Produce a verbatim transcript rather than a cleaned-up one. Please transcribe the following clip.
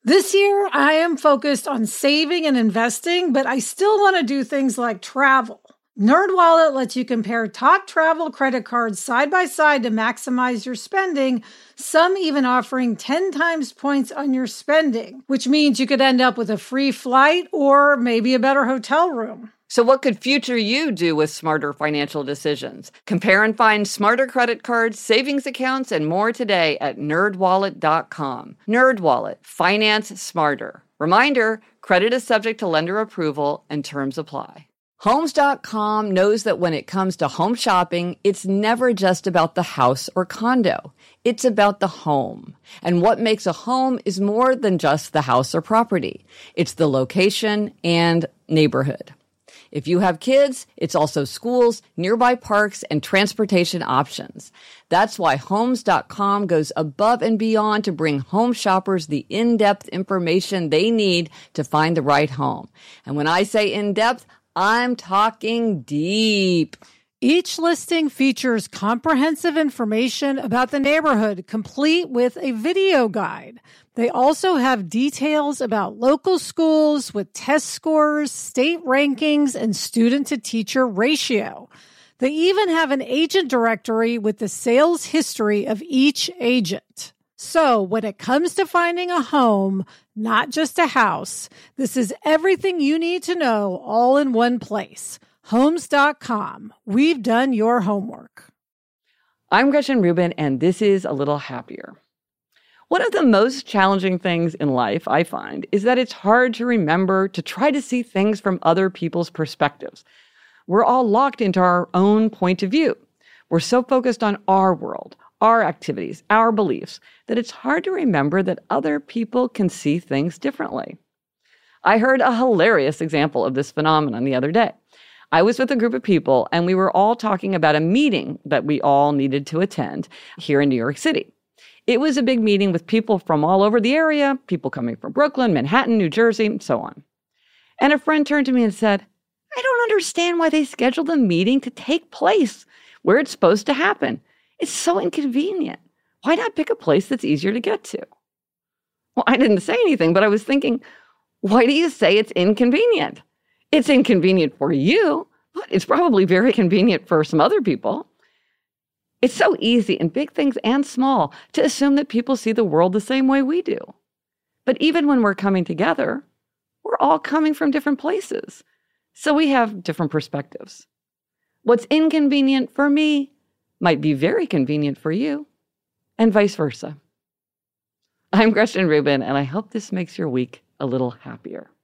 This year, I am focused on saving and investing, but I still want to do things like travel. NerdWallet lets you compare top travel credit cards side by side to maximize your spending, some even offering ten times points on your spending, which means you could end up with a free flight or maybe a better hotel room. So what could future you do with smarter financial decisions? Compare and find smarter credit cards, savings accounts, and more today at nerd wallet dot com. NerdWallet. Finance smarter. Reminder, credit is subject to lender approval and terms apply. Homes dot com knows that when it comes to home shopping, it's never just about the house or condo. It's about the home. And what makes a home is more than just the house or property. It's the location and neighborhood. If you have kids, it's also schools, nearby parks, and transportation options. That's why Homes dot com goes above and beyond to bring home shoppers the in-depth information they need to find the right home. And when I say in-depth, I'm talking deep. Each listing features comprehensive information about the neighborhood, complete with a video guide. They also have details about local schools with test scores, state rankings, and student-to-teacher ratio. They even have an agent directory with the sales history of each agent. So when it comes to finding a home, not just a house, this is everything you need to know all in one place. Homes dot com. We've done your homework. I'm Gretchen Rubin, and this is A Little Happier. One of the most challenging things in life, I find, is that it's hard to remember to try to see things from other people's perspectives. We're all locked into our own point of view. We're so focused on our world, our activities, our beliefs, that it's hard to remember that other people can see things differently. I heard a hilarious example of this phenomenon the other day. I was with a group of people, and we were all talking about a meeting that we all needed to attend here in New York City. It was a big meeting with people from all over the area, people coming from Brooklyn, Manhattan, New Jersey, and so on. And a friend turned to me and said, I don't understand why they scheduled the meeting to take place where it's supposed to happen. It's so inconvenient. Why not pick a place that's easier to get to? Well, I didn't say anything, but I was thinking, why do you say it's inconvenient? It's inconvenient for you, but it's probably very convenient for some other people. It's so easy in big things and small to assume that people see the world the same way we do. But even when we're coming together, we're all coming from different places. So we have different perspectives. What's inconvenient for me might be very convenient for you, and vice versa. I'm Gretchen Rubin, and I hope this makes your week a little happier.